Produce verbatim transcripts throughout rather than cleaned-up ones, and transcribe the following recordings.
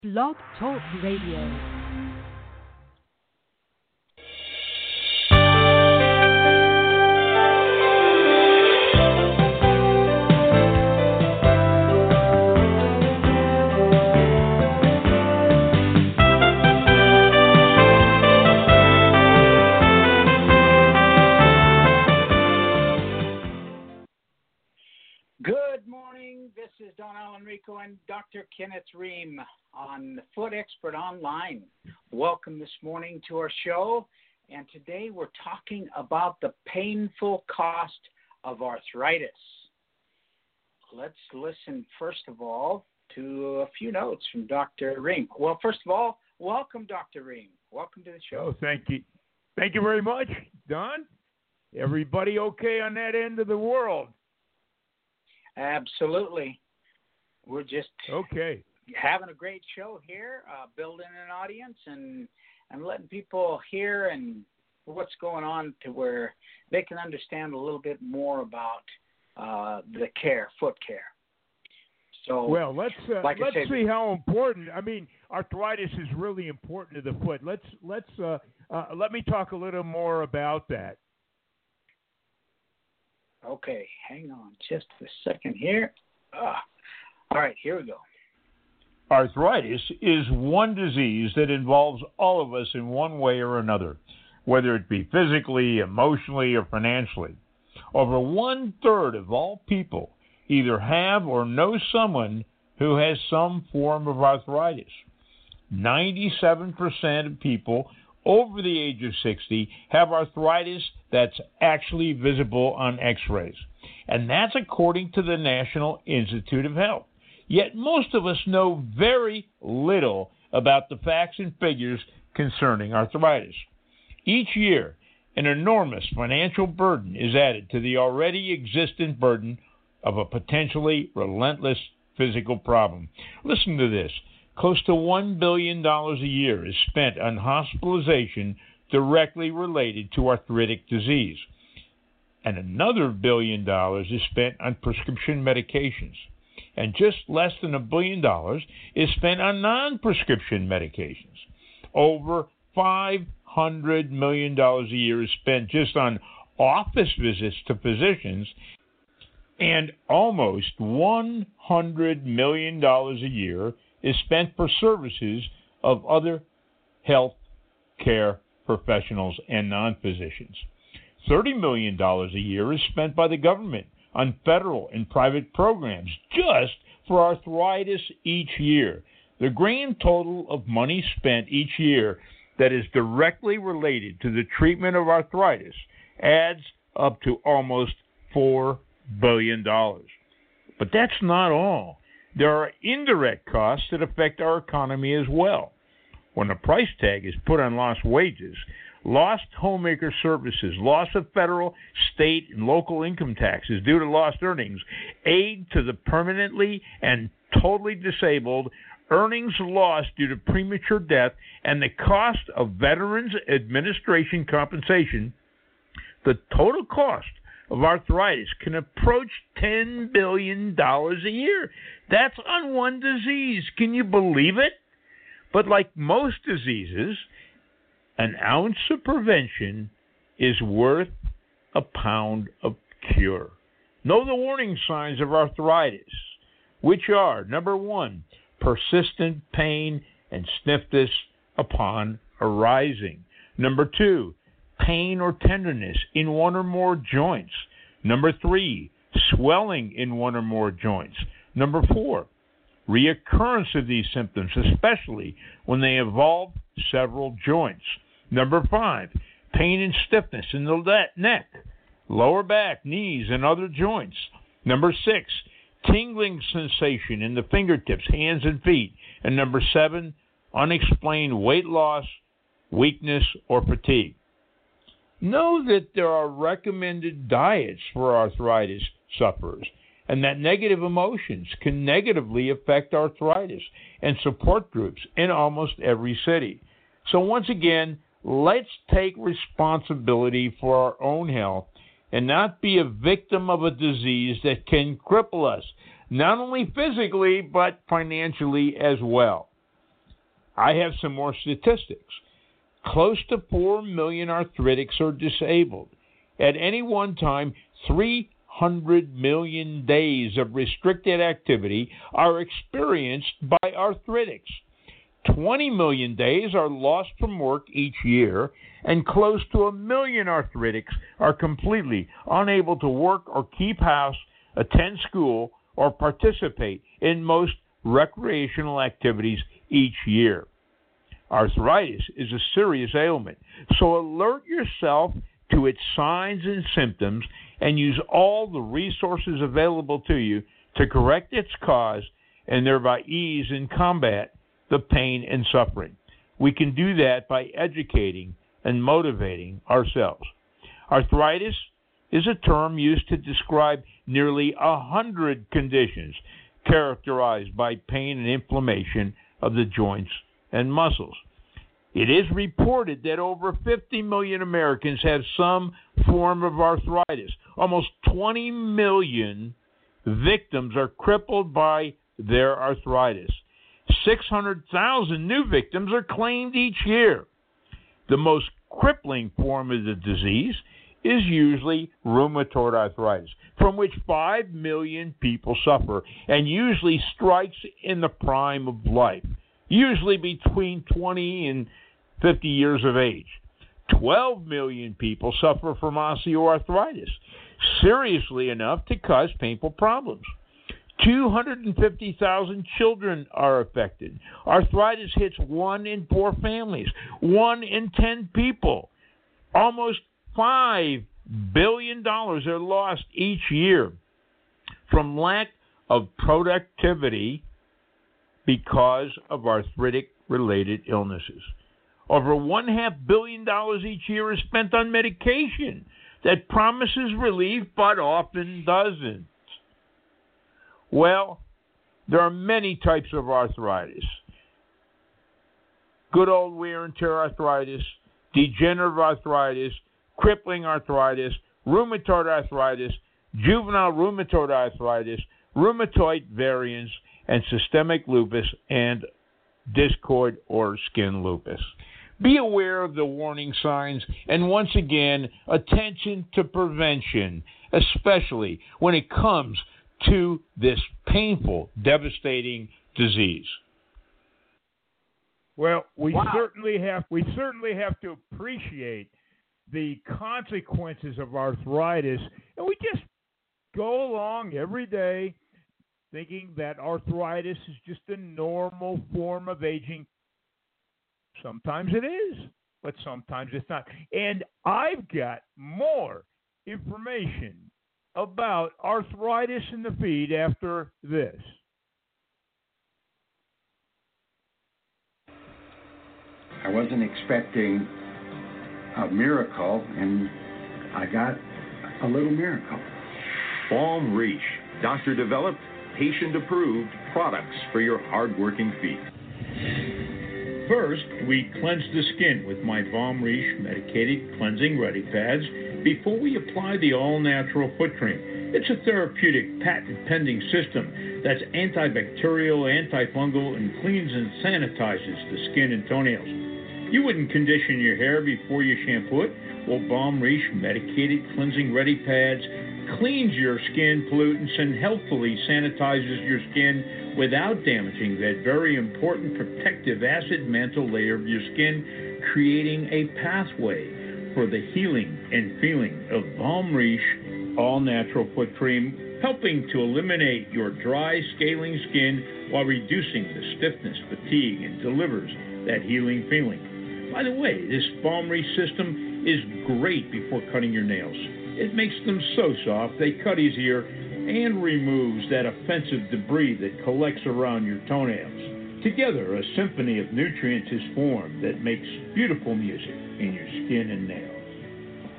Blog Talk Radio. Good morning. This is Don Alan Rico and Doctor Kenneth Ream on the Foot Expert Online. Welcome this morning to our show. And today we're talking about the painful cost of arthritis. Let's listen, first of all, to a few notes from Doctor Ream. Well, first of all, welcome, Doctor Ream. Welcome to the show. Oh, thank you. Thank you very much, Don. Everybody okay on that end of the world? Absolutely. We're just okay having a great show here, uh, building an audience and, and letting people hear and what's going on to where they can understand a little bit more about uh, the care, foot care. So, well, let's uh, like let's said, see how important. I mean, arthritis is really important to the foot. Let's let's uh, uh, let me talk a little more about that. Okay, hang on just a second here. Uh, all right, here we go. Arthritis is one disease that involves all of us in one way or another, whether it be physically, emotionally, or financially. Over one-third of all people either have or know someone who has some form of arthritis. ninety-seven percent of people over the age of sixty have arthritis that's actually visible on x-rays. And that's according to the National Institute of Health. Yet most of us know very little about the facts and figures concerning arthritis. Each year, an enormous financial burden is added to the already existent burden of a potentially relentless physical problem. Listen to this. Close to one billion dollars a year is spent on hospitalization directly related to arthritic disease. And another billion dollars is spent on prescription medications. And just less than a billion dollars is spent on non-prescription medications. Over five hundred million dollars a year is spent just on office visits to physicians, and almost one hundred million dollars a year is spent for services of other health care professionals and non-physicians. thirty million dollars a year is spent by the government on federal and private programs just for arthritis each year. The grand total of money spent each year that is directly related to the treatment of arthritis adds up to almost four billion dollars. But that's not all. There are indirect costs that affect our economy as well. When a price tag is put on lost wages, lost homemaker services, loss of federal, state, and local income taxes due to lost earnings, aid to the permanently and totally disabled, earnings lost due to premature death, and the cost of Veterans Administration compensation, the total cost of arthritis can approach ten billion dollars a year. That's on one disease. Can you believe it? But like most diseases, an ounce of prevention is worth a pound of cure. Know the warning signs of arthritis, which are, number one, persistent pain and stiffness upon arising. Number two, pain or tenderness in one or more joints. Number three, swelling in one or more joints. Number four, reoccurrence of these symptoms, especially when they involve several joints. Number five, pain and stiffness in the neck, lower back, knees, and other joints. Number six, tingling sensation in the fingertips, hands, and feet. And number seven, unexplained weight loss, weakness, or fatigue. Know that there are recommended diets for arthritis sufferers, and that negative emotions can negatively affect arthritis, and support groups in almost every city. So once again, let's take responsibility for our own health and not be a victim of a disease that can cripple us, not only physically, but financially as well. I have some more statistics. Close to four million arthritics are disabled. At any one time, three hundred million days of restricted activity are experienced by arthritics. twenty million days are lost from work each year, and close to a million arthritics are completely unable to work or keep house, attend school, or participate in most recreational activities each year. Arthritis is a serious ailment, so alert yourself to its signs and symptoms and use all the resources available to you to correct its cause and thereby ease and combat the pain and suffering. We can do that by educating and motivating ourselves. Arthritis is a term used to describe nearly a hundred conditions characterized by pain and inflammation of the joints and muscles. It is reported that over fifty million Americans have some form of arthritis. Almost twenty million victims are crippled by their arthritis. six hundred thousand new victims are claimed each year. The most crippling form of the disease is usually rheumatoid arthritis, from which five million people suffer, and usually strikes in the prime of life, usually between twenty and fifty years of age. twelve million people suffer from osteoarthritis, seriously enough to cause painful problems. two hundred fifty thousand children are affected. Arthritis hits one in four families, one in ten people. Almost five billion dollars are lost each year from lack of productivity because of arthritic-related illnesses. Over one half billion dollars each year is spent on medication that promises relief but often doesn't. Well, there are many types of arthritis. Good old wear and tear arthritis, degenerative arthritis, crippling arthritis, rheumatoid arthritis, juvenile rheumatoid arthritis, rheumatoid variants, and systemic lupus and discoid or skin lupus. Be aware of the warning signs, and once again, attention to prevention, especially when it comes to this painful, devastating disease. Well, we Wow. certainly have we certainly have to appreciate the consequences of arthritis, and we just go along every day thinking that arthritis is just a normal form of aging. Sometimes it is, but sometimes it's not. And I've got more information about arthritis in the feed after this. I wasn't expecting a miracle, and I got a little miracle. Balm Reish, doctor-developed, patient-approved products for your hard-working feet. First, we cleanse the skin with my Balm Reish medicated cleansing ready pads before we apply the all-natural foot cream. It's a therapeutic, patent-pending system that's antibacterial, antifungal, and cleans and sanitizes the skin and toenails. You wouldn't condition your hair before you shampoo it? Well, Balm Reish medicated cleansing ready pads cleans your skin pollutants and healthfully sanitizes your skin without damaging that very important protective acid mantle layer of your skin, creating a pathway for the healing and feeling of Balm Reish all-natural foot cream, helping to eliminate your dry, scaling skin while reducing the stiffness, fatigue, and delivers that healing feeling. By the way, this Balm Reish system is great before cutting your nails. It makes them so soft they cut easier and removes that offensive debris that collects around your toenails. Together, a symphony of nutrients is formed that makes beautiful music in your skin and nails.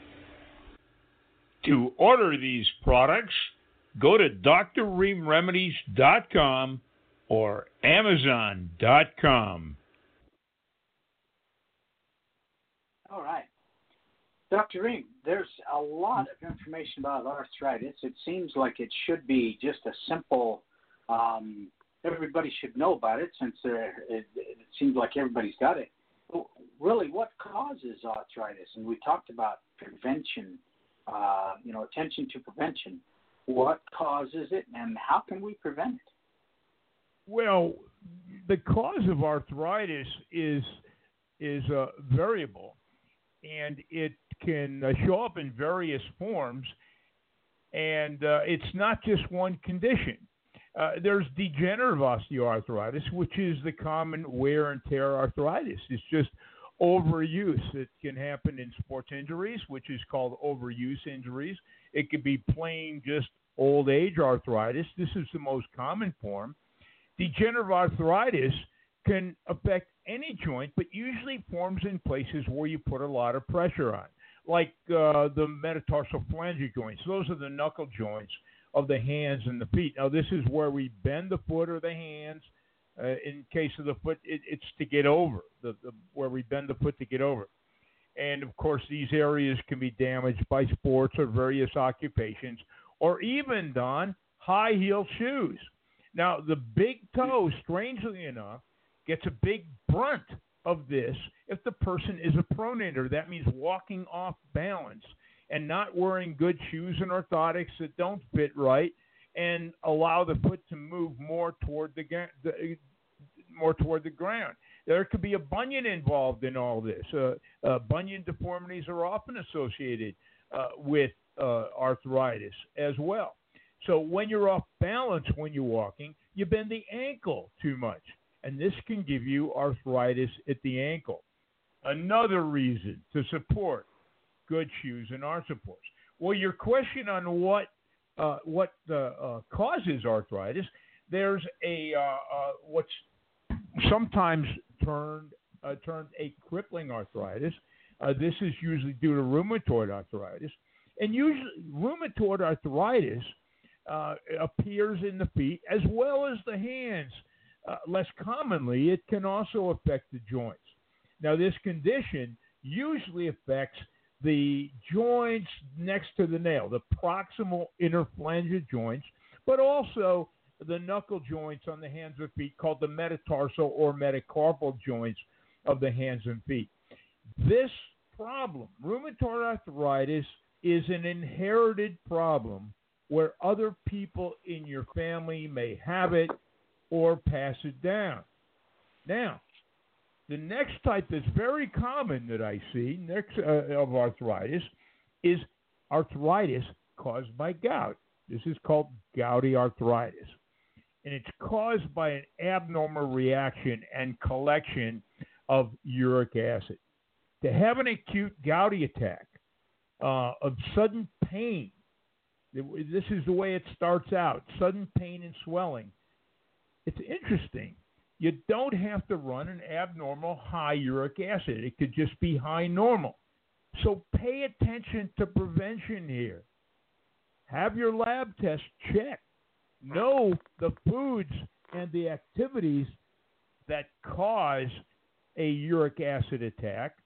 To order these products, go to D R Ream Remedies dot com or Amazon dot com. All right. Doctor Ream, there's a lot of information about arthritis. It seems like it should be just a simple, um, everybody should know about it since uh, it, it's seems like everybody's got it. Well, really, what causes arthritis? And we talked about prevention, uh, you know, attention to prevention. What causes it, and how can we prevent it? Well, the cause of arthritis is is uh, variable, and it can uh, show up in various forms, and uh, it's not just one condition. Uh, there's degenerative osteoarthritis, which is the common wear and tear arthritis. It's just overuse. It can happen in sports injuries, which is called overuse injuries. It could be plain just old age arthritis. This is the most common form. Degenerative arthritis can affect any joint, but usually forms in places where you put a lot of pressure on, like uh, the metatarsal phalangeal joints. Those are the knuckle joints of the hands and the feet. Now, this is where we bend the foot or the hands. Uh, in case of the foot, it, it's to get over, the, the, where we bend the foot to get over. And, of course, these areas can be damaged by sports or various occupations, or even, Don, high-heeled shoes. Now, the big toe, strangely enough, gets a big brunt of this if the person is a pronator. That means walking off balance and not wearing good shoes and orthotics that don't fit right and allow the foot to move more toward the, the more toward the ground. There could be a bunion involved in all this. Uh, uh, bunion deformities are often associated uh, with uh, arthritis as well. So when you're off balance when you're walking, you bend the ankle too much, and this can give you arthritis at the ankle. Another reason to support good shoes and arch supports. Well, your question on what uh, what uh, uh, causes arthritis, there's a uh, uh, what's sometimes termed uh, termed a crippling arthritis. Uh, this is usually due to rheumatoid arthritis, and usually rheumatoid arthritis uh, appears in the feet as well as the hands. Uh, less commonly, it can also affect the joints. Now, this condition usually affects the joints next to the nail, the proximal interphalangeal joints, but also the knuckle joints on the hands and feet called the metatarsal or metacarpal joints of the hands and feet. This problem, rheumatoid arthritis, is an inherited problem where other people in your family may have it or pass it down. Now, the next type that's very common that I see next uh, of arthritis is arthritis caused by gout. This is called gouty arthritis, and it's caused by an abnormal reaction and collection of uric acid. To have an acute gouty attack uh, of sudden pain, this is the way it starts out, sudden pain and swelling. It's interesting. You don't have to run an abnormal high uric acid. It could just be high normal. So pay attention to prevention here. Have your lab test checked. Know the foods and the activities that cause a uric acid attack,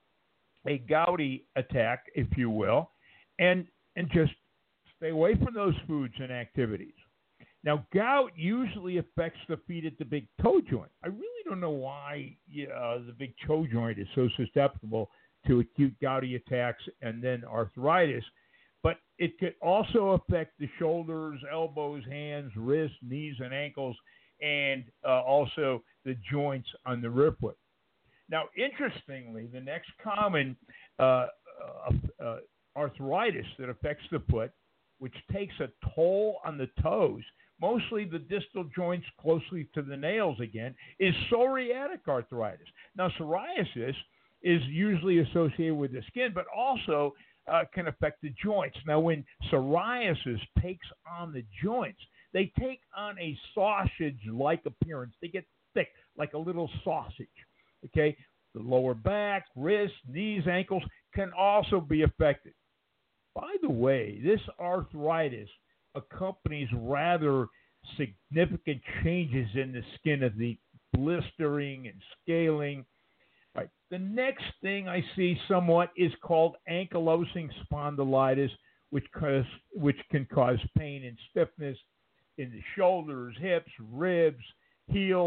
a gouty attack, if you will, and, and just stay away from those foods and activities. Now, gout usually affects the feet at the big toe joint. I really don't know why uh, the big toe joint is so susceptible to acute gouty attacks and then arthritis, but it could also affect the shoulders, elbows, hands, wrists, knees, and ankles, and uh, also the joints on the rear foot. Now, interestingly, the next common uh, uh, uh, arthritis that affects the foot, which takes a toll on the toes, mostly the distal joints closely to the nails again, is psoriatic arthritis. Now, psoriasis is usually associated with the skin, but also uh, can affect the joints. Now, when psoriasis takes on the joints, they take on a sausage-like appearance. They get thick, like a little sausage, okay? The lower back, wrists, knees, ankles can also be affected. By the way, this arthritis accompanies rather significant changes in the skin of the blistering and scaling. Right. The next thing I see somewhat is called ankylosing spondylitis, which cause, which can cause pain and stiffness in the shoulders, hips, ribs, heels,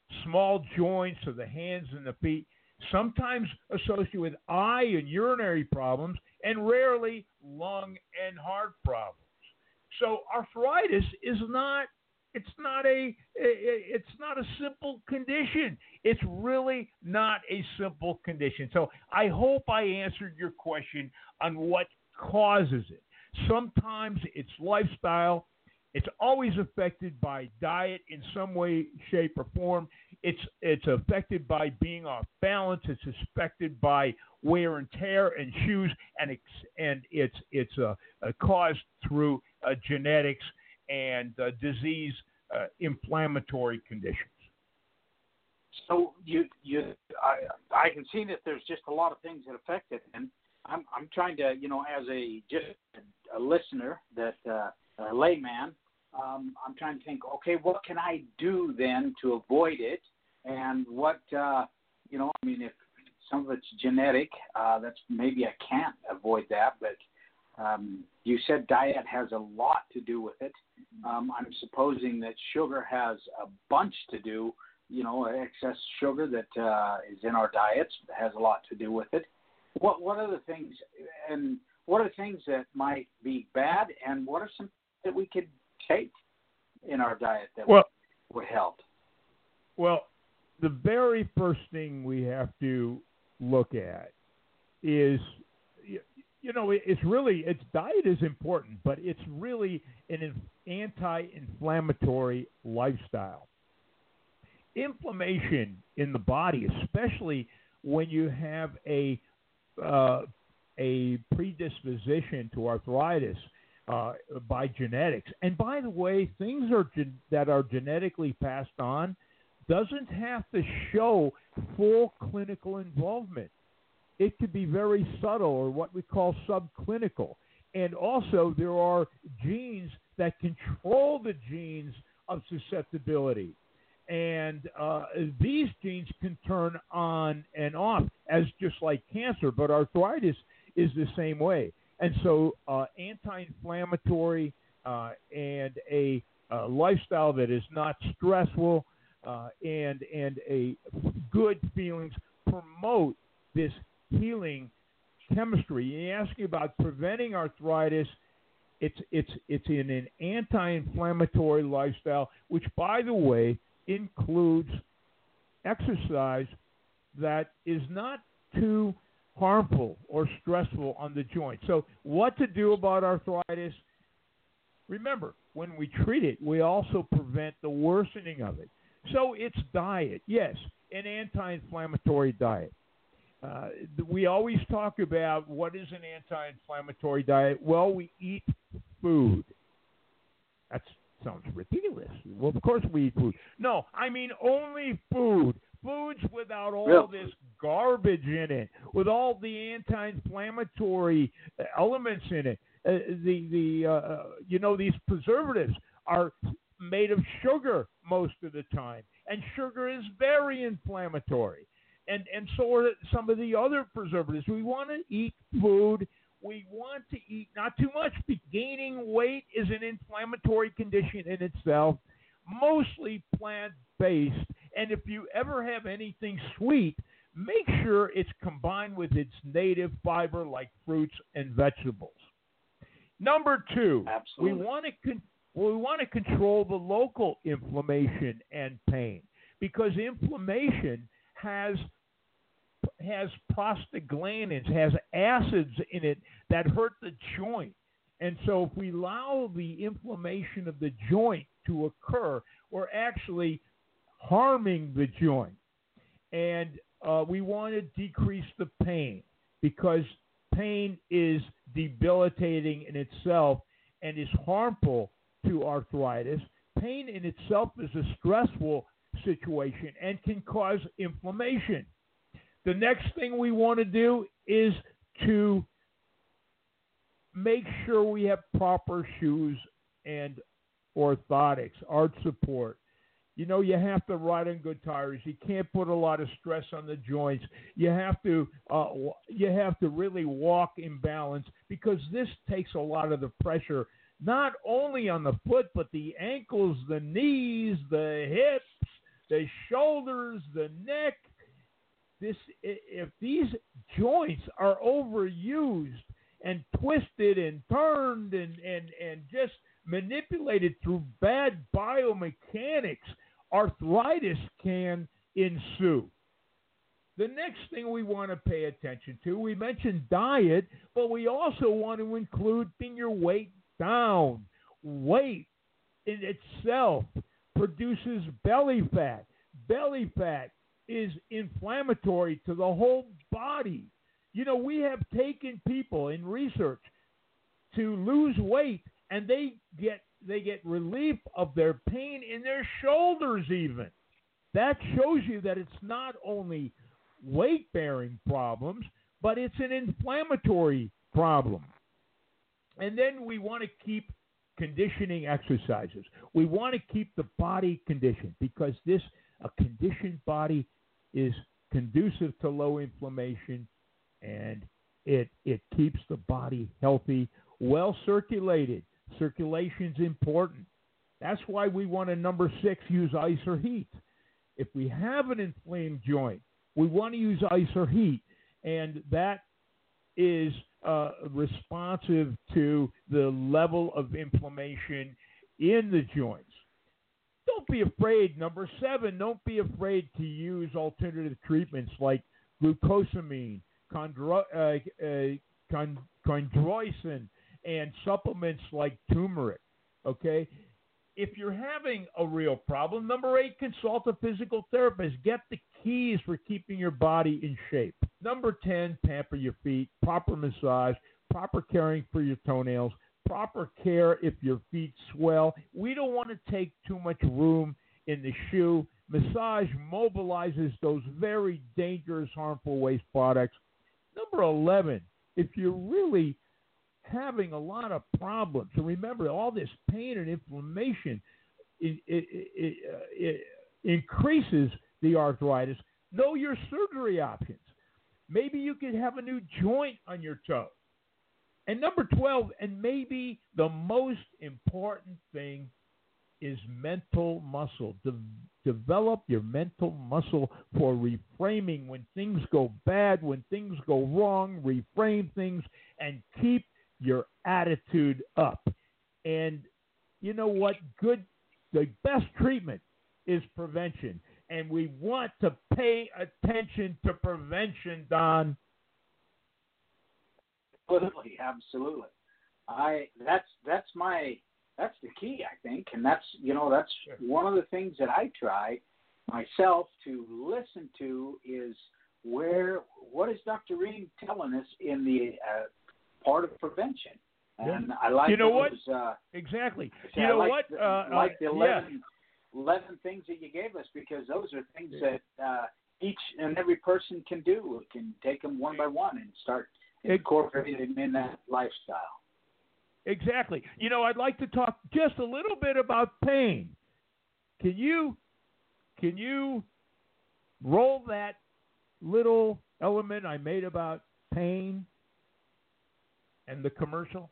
small joints of the hands and the feet, sometimes associated with eye and urinary problems, and rarely lung and heart problems. So arthritis is not it's not a it's not a simple condition. It's really not a simple condition. So I hope I answered your question on what causes it. Sometimes it's lifestyle. It's always affected by diet in some way, shape, or form. It's it's affected by being off balance. It's affected by wear and tear and shoes, and it's and it's it's uh, uh, caused through uh, genetics and uh, disease, uh, inflammatory conditions. So you you I I can see that there's just a lot of things that affect it, and I'm I'm trying to, you know, as a just a listener, that uh, a layman, um, I'm trying to think, okay, what can I do then to avoid it, and what uh, you know, I mean, if some of it's genetic, uh, that's maybe I can't avoid that, but um, you said diet has a lot to do with it. Um, I'm supposing that sugar has a bunch to do, you know, excess sugar that uh, is in our diets has a lot to do with it. What what are the things, and what are things that might be bad, and what are some that we could take in our diet that well, would help? Well, the very first thing we have to look at is, you know, it's really, it's diet is important, but it's really an anti-inflammatory lifestyle. Inflammation in the body, especially when you have a uh, a predisposition to arthritis uh, by genetics, and by the way, things are gen- that are genetically passed on doesn't have to show full clinical involvement. It could be very subtle, or what we call subclinical. And also, there are genes that control the genes of susceptibility. And uh, these genes can turn on and off, as just like cancer, but arthritis is the same way. And so uh, anti-inflammatory uh, and a uh, lifestyle that is not stressful uh, and, and a good feelings promote this healing chemistry. You're asking about preventing arthritis. It's it's it's in an anti-inflammatory lifestyle, which, by the way, includes exercise that is not too harmful or stressful on the joint. So, what to do about arthritis? Remember, when we treat it, we also prevent the worsening of it. So, it's diet. Yes, an anti-inflammatory diet. Uh, we always talk about what is an anti-inflammatory diet. Well, we eat food. That sounds ridiculous. Well, of course we eat food. No, I mean only food. Foods without all Real. this garbage in it, with all the anti-inflammatory elements in it. Uh, the the uh, you know, these preservatives are made of sugar most of the time, and sugar is very inflammatory. And and so are some of the other preservatives. We want to eat food. We want to eat not too much. Gaining weight is an inflammatory condition in itself, mostly plant-based. And if you ever have anything sweet, make sure it's combined with its native fiber like fruits and vegetables. Number two, Absolutely. we want to con- we want to control the local inflammation and pain, because inflammation has has prostaglandins, has acids in it that hurt the joint. And so if we allow the inflammation of the joint to occur, we're actually harming the joint. And uh, we want to decrease the pain, because pain is debilitating in itself and is harmful to arthritis. Pain in itself is a stressful situation and can cause inflammation. The next thing we want to do is to make sure we have proper shoes and orthotics, arch support. You know, you have to ride on good tires. You can't put a lot of stress on the joints. You have to uh, you have to really walk in balance, because this takes a lot of the pressure, not only on the foot, but the ankles, the knees, the hips, the shoulders, the neck. This, if these joints are overused and twisted and turned and, and, and just manipulated through bad biomechanics, arthritis can ensue. The next thing we want to pay attention to, we mentioned diet, but we also want to include bringing your weight down. Weight in itself produces belly fat. Belly fat is inflammatory to the whole body. You know, we have taken people in research to lose weight, and they get they get relief of their pain in their shoulders even. That shows you that it's not only weight-bearing problems, but it's an inflammatory problem. And then we want to keep conditioning exercises. We want to keep the body conditioned because this a conditioned body is conducive to low inflammation, and it it keeps the body healthy, well circulated. Circulation's important. That's why we want to, number six, use ice or heat. If we have an inflamed joint, we want to use ice or heat, and that is uh, responsive to the level of inflammation in the joints. Don't be afraid. Number seven, don't be afraid to use alternative treatments like glucosamine, chondro- uh, uh, chond- chondroitin, and supplements like turmeric, okay? If you're having a real problem, number eight, consult a physical therapist. Get the keys for keeping your body in shape. Number ten, pamper your feet, proper massage, proper caring for your toenails, proper care if your feet swell. We don't want to take too much room in the shoe. Massage mobilizes those very dangerous, harmful waste products. Number eleven, if you're really having a lot of problems, and remember, all this pain and inflammation it, it, it, uh, it increases the arthritis, know your surgery options. Maybe you could have a new joint on your toe. And number twelve, and maybe the most important thing, is mental muscle. De- develop your mental muscle for reframing when things go bad, when things go wrong, reframe things, and keep your attitude up. And you know what? Good, the best treatment is prevention. And we want to pay attention to prevention, Don. Absolutely, absolutely. I that's that's my that's the key, I think, and that's you know that's Sure. one of the things that I try myself to listen to is where what is Doctor Ream telling us in the uh, part of prevention, and Yeah. I like You know those, what? Uh, Exactly. I You know like what? The, Uh, like the uh, eleven, yeah. eleven things that you gave us, because those are things Yeah. that uh, each and every person can do. It can take them one by one and start It- incorporating them in that lifestyle. Exactly. You know, I'd like to talk just a little bit about pain. Can you can you roll that little element I made about pain and the commercial?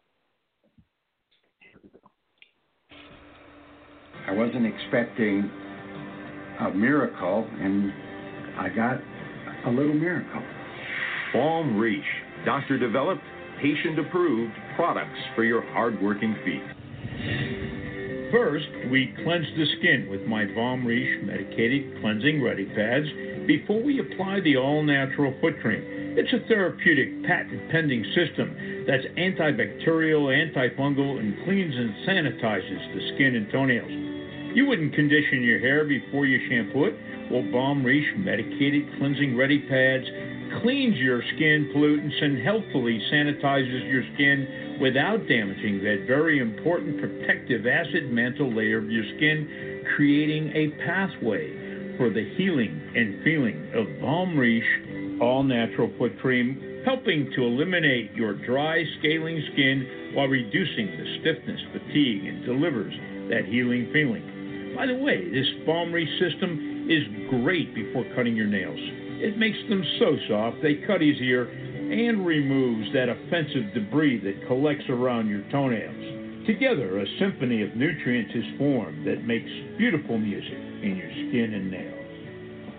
I wasn't expecting a miracle, and I got a little miracle. Balm Reach, doctor-developed, patient-approved products for your hard-working feet. First, we cleanse the skin with my Balm Reach medicated cleansing ready pads before we apply the all-natural foot cream. It's a therapeutic, patent-pending system that's antibacterial, antifungal, and cleans and sanitizes the skin and toenails. You wouldn't condition your hair before you shampoo it? Well, Balm Reach medicated cleansing ready pads cleans your skin pollutants and healthfully sanitizes your skin without damaging that very important protective acid mantle layer of your skin, creating a pathway for the healing and feeling of Balm Reach all-natural foot cream, helping to eliminate your dry, scaling skin while reducing the stiffness, fatigue, and delivers that healing feeling. By the way, this Balm Reach system is great before cutting your nails. It makes them so soft they cut easier and removes that offensive debris that collects around your toenails. Together, a symphony of nutrients is formed that makes beautiful music in your skin and nails.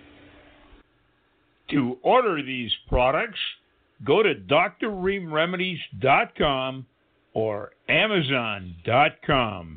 To order these products, go to D R ream remedies dot com or amazon dot com.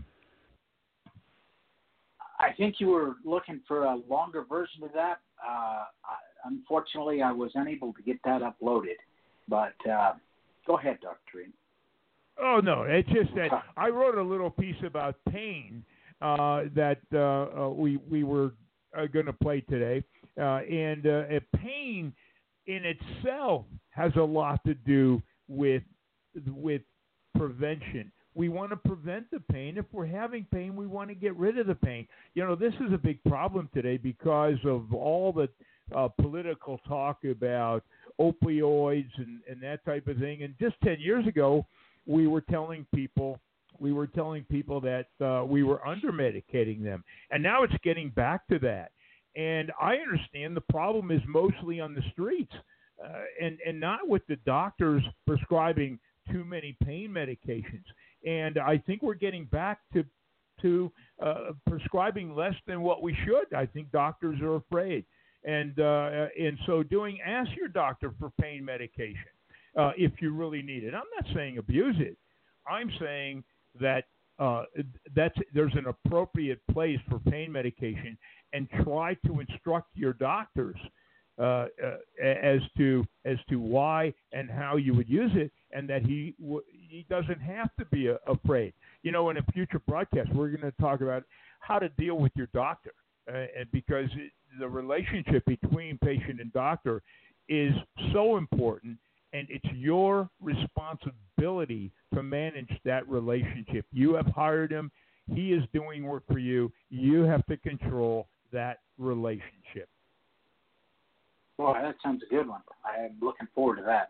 I think you were looking for a longer version of that. Uh, I, unfortunately, I was unable to get that uploaded. But uh, go ahead, Doctor Ream. Oh, no, it's just that I wrote a little piece about pain uh, that uh, uh, we we were uh, going to play today. Uh, and uh, pain in itself has a lot to do with with prevention. We want to prevent the pain. If we're having pain, we want to get rid of the pain. You know, this is a big problem today because of all the uh, political talk about opioids and, and that type of thing. And just ten years ago, we were telling people we were telling people that uh, we were under-medicating them. And now it's getting back to that. And I understand the problem is mostly on the streets uh, and, and not with the doctors prescribing too many pain medications. And I think we're getting back to to uh, prescribing less than what we should. I think doctors are afraid. And uh, in so doing, ask your doctor for pain medication uh, if you really need it. I'm not saying abuse it. I'm saying that uh, that's, there's an appropriate place for pain medication, and try to instruct your doctors uh, uh, as to as to why and how you would use it, and that he w- he doesn't have to be a, afraid. You know, in a future broadcast, we're going to talk about how to deal with your doctor, uh, and because it, the relationship between patient and doctor is so important, and it's your responsibility to manage that relationship. You have hired him. He is doing work for you. You have to control that relationship. Boy, that sounds a good one. I am looking forward to that.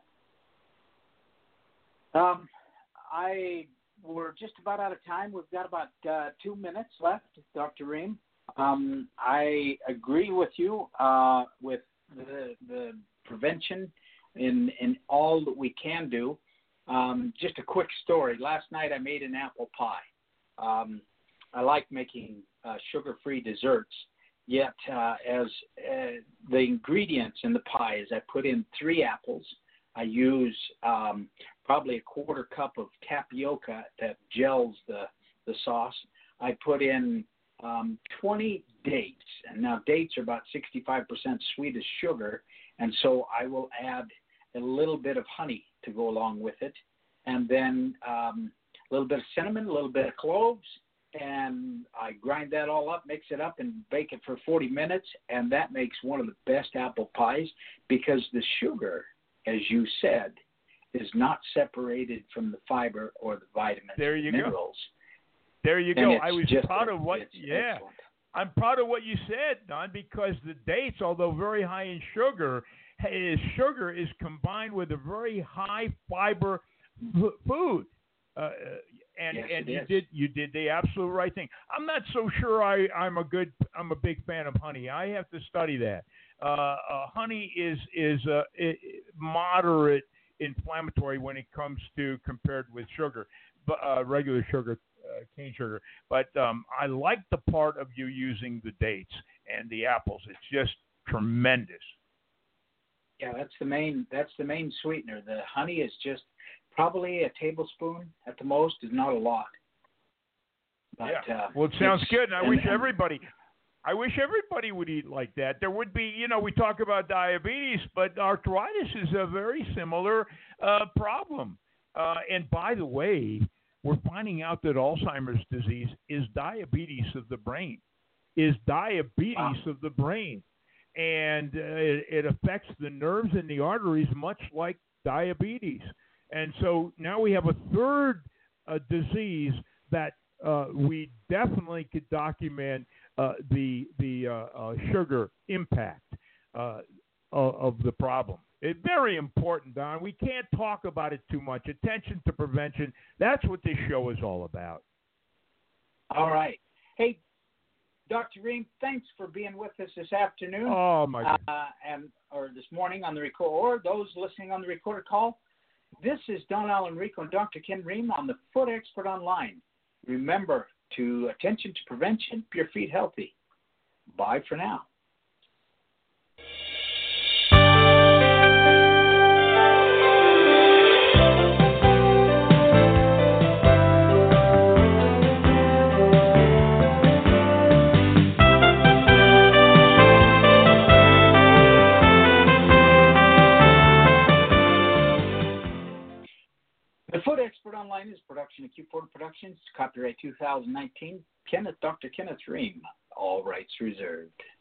Um, I we're just about out of time. We've got about uh, two minutes left, Doctor Ream. Um, I agree with you uh, with the, the prevention in in all that we can do. Um, just a quick story. Last night I made an apple pie. Um, I like making uh, sugar-free desserts. Yet, uh, as uh, the ingredients in the pie is I put in three apples. I use um, probably a quarter cup of tapioca that gels the, the sauce. I put in um, twenty dates. And now dates are about sixty-five percent sweet as sugar. And so I will add a little bit of honey to go along with it. And then um, a little bit of cinnamon, a little bit of cloves. And I grind that all up, mix it up, and bake it for forty minutes, and that makes one of the best apple pies because the sugar, as you said, is not separated from the fiber or the vitamins there you and minerals. Go. There you and go. I was proud a, of what, yeah. Excellent. I'm proud of what you said, Don, because the dates, although very high in sugar, is sugar is combined with a very high fiber f- food. Uh, and yes, and you is. did you did the absolute right thing. I'm not so sure I, I'm a good I'm a big fan of honey. I have to study that. Uh, uh, honey is is uh, it, moderate inflammatory when it comes to compared with sugar, but uh, regular sugar, uh, cane sugar. But um, I like the part of you using the dates and the apples. It's just tremendous. Yeah, that's the main that's the main sweetener. The honey is just probably a tablespoon at the most, is not a lot. But, yeah. Uh, well, it sounds good, and I and, wish and, everybody, I wish everybody would eat like that. There would be, you know, we talk about diabetes, but arthritis is a very similar uh, problem. Uh, and by the way, we're finding out that Alzheimer's disease is diabetes of the brain, is diabetes wow. of the brain, and uh, it, it affects the nerves and the arteries, much like diabetes. And so now we have a third uh, disease that uh, we definitely could document uh, the the uh, uh, sugar impact uh, of, of the problem. It's very important, Don. We can't talk about it too much. Attention to prevention. That's what this show is all about. All right. Hey, Doctor Ream, thanks for being with us this afternoon. Oh, my God. Uh, and or this morning on the record, or those listening on the recorded call. This is Don Alan Rico and Doctor Ken Ream on the Foot Expert Online. Remember to attention to prevention, keep your feet healthy. Bye for now. The Foot Expert Online is production of Q Porter Productions, copyright two thousand nineteen. Kenneth, Doctor Kenneth Ream, all rights reserved.